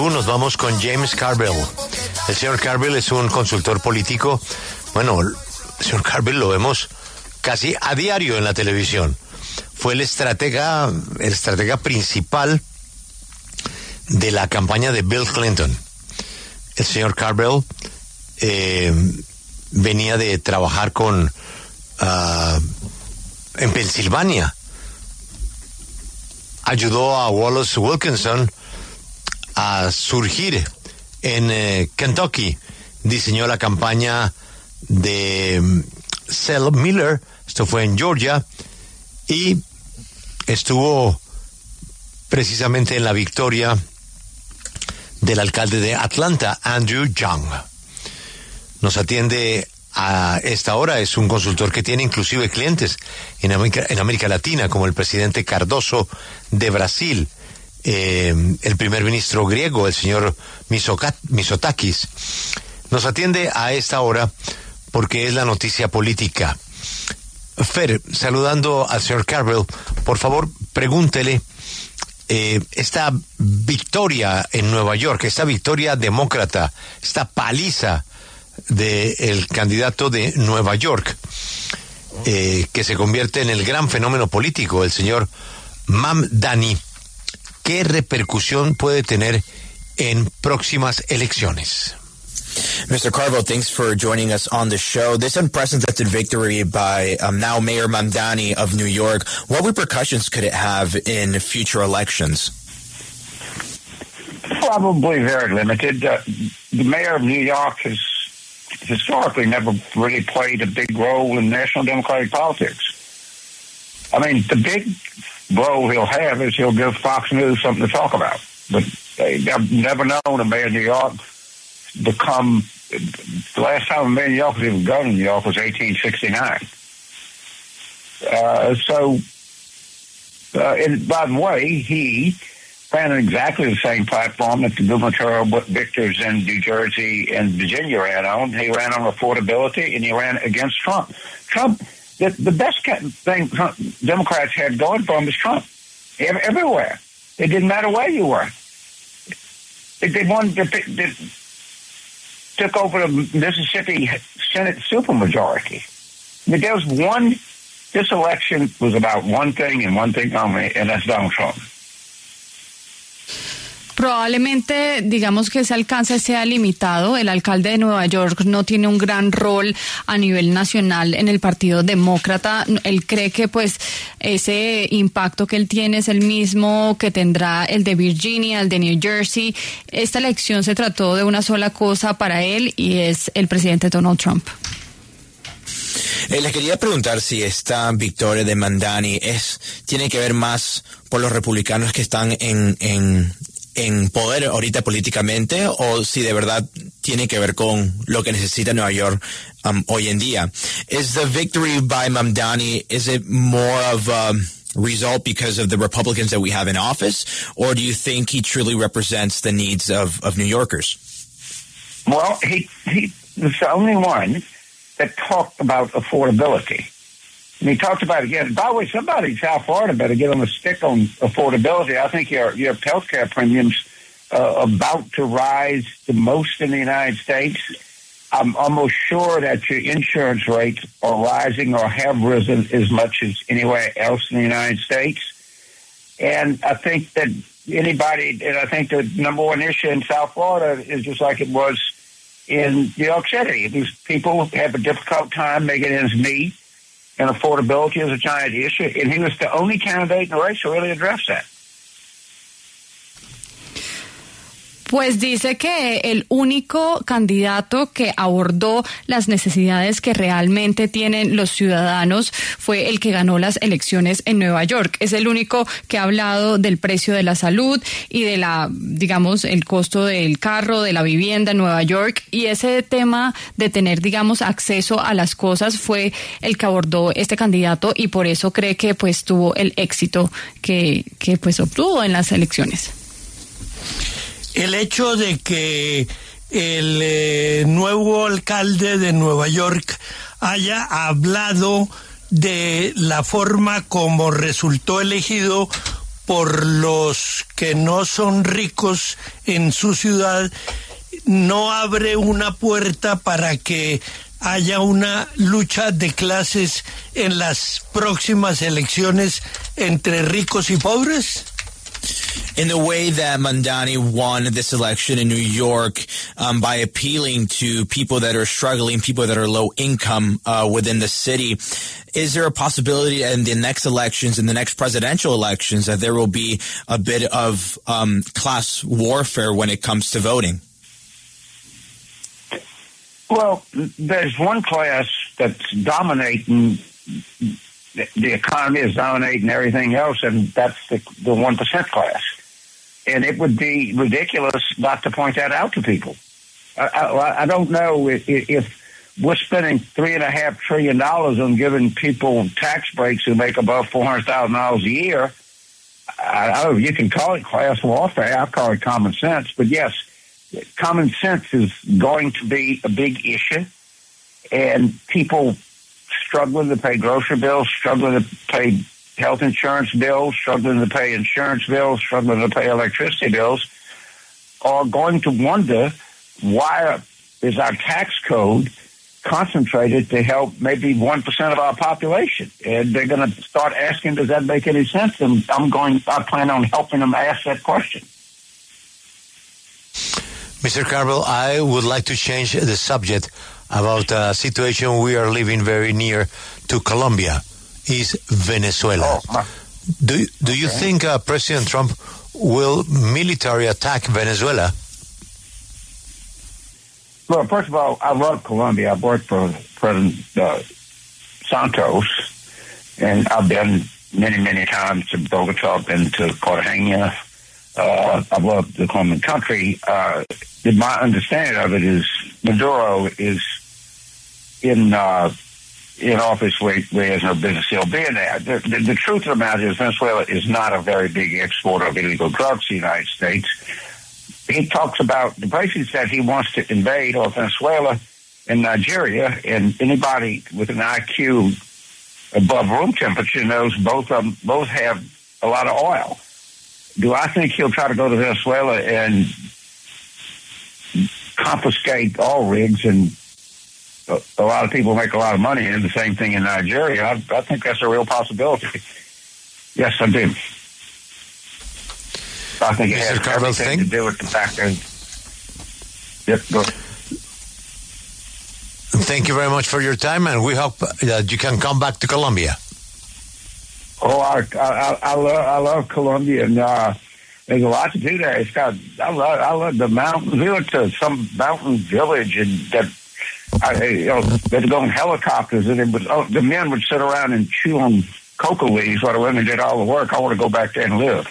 Nos vamos con James Carville. El señor Carville es un consultor político. Bueno, el señor Carville lo vemos casi a diario en la televisión. Fue el estratega principal de la campaña de Bill Clinton. El señor Carville venía de trabajar en Pensilvania. Ayudó a Wallace Wilkinson a surgir en Kentucky. Diseñó la campaña de Sel Miller, esto fue en Georgia, y estuvo precisamente en la victoria del alcalde de Atlanta, Andrew Young. Nos atiende a esta hora, es un consultor que tiene inclusive clientes en América Latina, como el presidente Cardoso de Brasil, el primer ministro griego, el señor Mitsotakis. Nos atiende a esta hora porque es la noticia política. Fer, saludando al señor Carville, por favor, pregúntele esta victoria en Nueva York, esta victoria demócrata, esta paliza del candidato de Nueva York, que se convierte en el gran fenómeno político, el señor Mamdani. ¿Qué repercusión puede tener en próximas elecciones? Mr. Carville, thanks for joining us on the show. This unprecedented victory by now Mayor Mamdani of New York, what repercussions could it have in future elections? Probably very limited. The mayor of New York has historically never really played a big role in national Democratic politics. I mean, the big role he'll have is he'll give Fox News something to talk about. But I've never known a mayor of New York become, the last time a mayor of New York was even governor of New York was 1869. And by the way, he ran on exactly the same platform that the gubernatorial victors in New Jersey and Virginia ran on. He ran on affordability, and he ran against Trump. The best thing Democrats had going for them was Trump. Everywhere. It didn't matter where you were. They took over the Mississippi Senate supermajority. I mean, this election was about one thing and one thing only, and that's Donald Trump. Probablemente, digamos que ese alcance sea limitado. El alcalde de Nueva York no tiene un gran rol a nivel nacional en el Partido Demócrata. Él cree que pues ese impacto que él tiene es el mismo que tendrá el de Virginia, el de New Jersey. Esta elección se trató de una sola cosa para él y es el presidente Donald Trump. Le quería preguntar si esta victoria de Mamdani tiene que ver más por los republicanos que están en poder ahorita políticamente, o si de verdad tiene que ver con lo que necesita Nueva York hoy en día. Is the victory by Mamdani, is it more of a result because of the Republicans that we have in office, or do you think he truly represents the needs of New Yorkers? Well, he was the only one that talked about affordability. And he talked about it again. By the way, somebody in South Florida better get on a stick on affordability. I think your health care premiums about to rise the most in the United States. I'm almost sure that your insurance rates are rising or have risen as much as anywhere else in the United States. And I think that I think the number one issue in South Florida is just like it was in New York City. It was people have a difficult time making ends meet. And affordability is a giant issue, and he was the only candidate in the race to really address that. Pues dice que el único candidato que abordó las necesidades que realmente tienen los ciudadanos fue el que ganó las elecciones en Nueva York. Es el único que ha hablado del precio de la salud y de el costo del carro, de la vivienda en Nueva York. Y ese tema de tener, acceso a las cosas fue el que abordó este candidato, y por eso cree que pues tuvo el éxito que pues obtuvo en las elecciones. El hecho de que el nuevo alcalde de Nueva York haya hablado de la forma como resultó elegido por los que no son ricos en su ciudad, no abre una puerta para que haya una lucha de clases en las próximas elecciones entre ricos y pobres? In the way that Mamdani won this election in New York by appealing to people that are struggling, people that are low income within the city, is there a possibility in the next elections, in the next presidential elections, that there will be a bit of class warfare when it comes to voting? Well, there's one class that's dominating. The economy is dominating everything else, and that's the 1% class. And it would be ridiculous not to point that out to people. I don't know if we're spending $3.5 trillion on giving people tax breaks who make above $400,000 a year. I don't know if you can call it class warfare. I call it common sense. But yes, common sense is going to be a big issue, and people struggling to pay grocery bills, struggling to pay health insurance bills, struggling to pay insurance bills, struggling to pay electricity bills, are going to wonder why is our tax code concentrated to help maybe 1% of our population. And they're going to start asking, does that make any sense? And I plan on helping them ask that question. Mr. Carville, I would like to change the subject about a situation we are living very near to Colombia, is Venezuela. Do you think President Trump will military attack Venezuela? Well, first of all, I love Colombia. I've worked for President Santos, and I've been many times to Bogota, I've been to Cartagena. I've loved the Colombian country. My understanding of it is Maduro is in office where he has no business still being there. The truth of the matter is Venezuela is not a very big exporter of illegal drugs to the United States. He talks about, the president said he wants to invade Venezuela and Nigeria, and anybody with an IQ above room temperature knows both have a lot of oil. Do I think he'll try to go to Venezuela and confiscate oil rigs, and a lot of people make a lot of money in the same thing in Nigeria? I think that's a real possibility. Yes, I do. I think it has everything to do with the fact that... Yep, go ahead. Thank you very much for your time, and we hope that you can come back to Colombia. Oh, I love Colombia, and there's a lot to do there. I love the mountains. We went to some mountain village, and they'd go in helicopters, and the men would sit around and chew on cocoa leaves while the women did all the work. I want to go back there and live.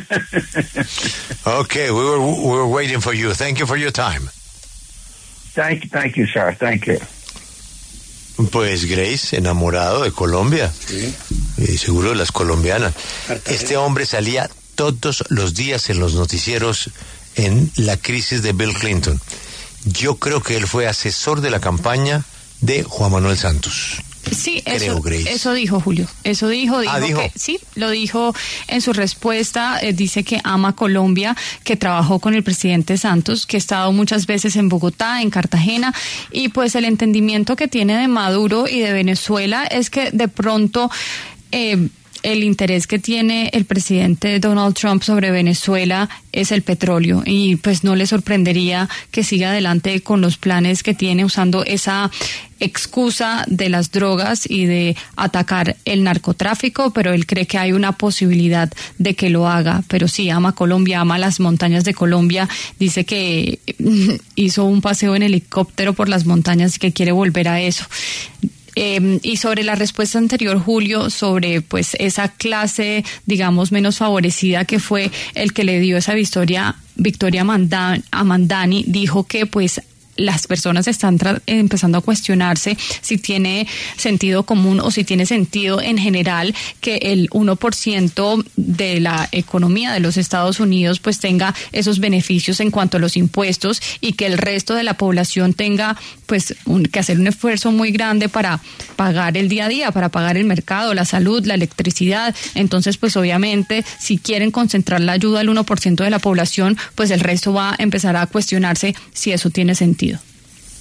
Okay, we were waiting for you. Thank you for your time. Thank you, sir. Thank you. Pues Grace, enamorado de Colombia, sí. Y seguro de las colombianas. Este hombre salía todos los días en los noticieros en la crisis de Bill Clinton. Yo creo que él fue asesor de la campaña de Juan Manuel Santos. Sí, eso dijo Julio. Eso dijo. Que sí, lo dijo en su respuesta. Dice que ama Colombia, que trabajó con el presidente Santos, que ha estado muchas veces en Bogotá, en Cartagena, y pues el entendimiento que tiene de Maduro y de Venezuela es que de pronto el interés que tiene el presidente Donald Trump sobre Venezuela es el petróleo, y pues no le sorprendería que siga adelante con los planes que tiene, usando esa excusa de las drogas y de atacar el narcotráfico, pero él cree que hay una posibilidad de que lo haga. Pero sí, ama Colombia, ama las montañas de Colombia, dice que hizo un paseo en helicóptero por las montañas y que quiere volver a eso. Y sobre la respuesta anterior, Julio, sobre pues esa clase, digamos, menos favorecida, que fue el que le dio esa victoria a Mamdani, dijo que pues las personas están empezando a cuestionarse si tiene sentido común o si tiene sentido en general que el 1% de la economía de los Estados Unidos pues tenga esos beneficios en cuanto a los impuestos y que el resto de la población tenga pues que hacer un esfuerzo muy grande para pagar el día a día, para pagar el mercado, la salud, la electricidad. Entonces pues obviamente si quieren concentrar la ayuda al 1% de la población, pues el resto va a empezar a cuestionarse si eso tiene sentido.